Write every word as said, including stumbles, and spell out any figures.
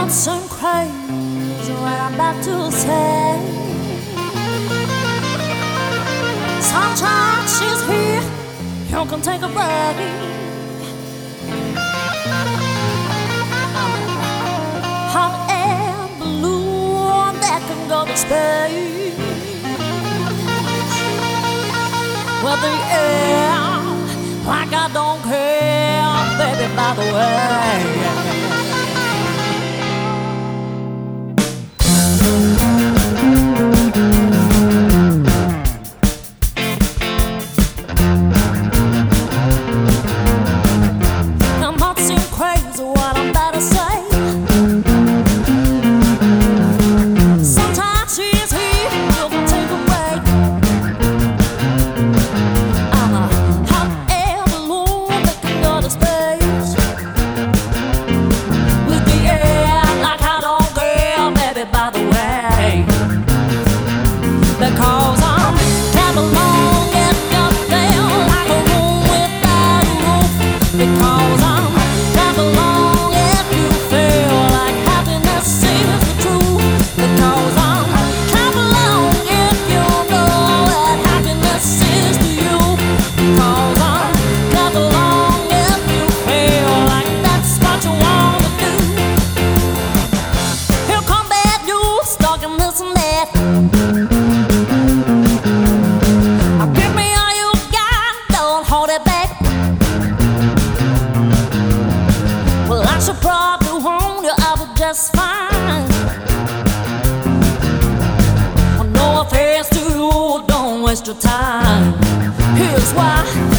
Some crazy what I'm about to say. Sometimes she's here, you can take a break. Hot air balloon that can go to space. Well, the air, like I don't care, baby, by the way. Crazy what I'm about to say. Sometimes she's here, you can take a break. I'm a hot air balloon that can go to space. With the air like I don't care, baby, by the way. Because I'm Babylon getting up there like a room without a roof. Because I'm belong if you feel like happiness is the truth. Because I'm clap along if you know that happiness is to you. Because I'm clap along if you feel like that's what you want to do. Here come bad news, talking this and that. Give me all you got, don't hold it back. Well, I should probably warn you I was just fine. Well, no offense to you, don't waste your time. Here's why.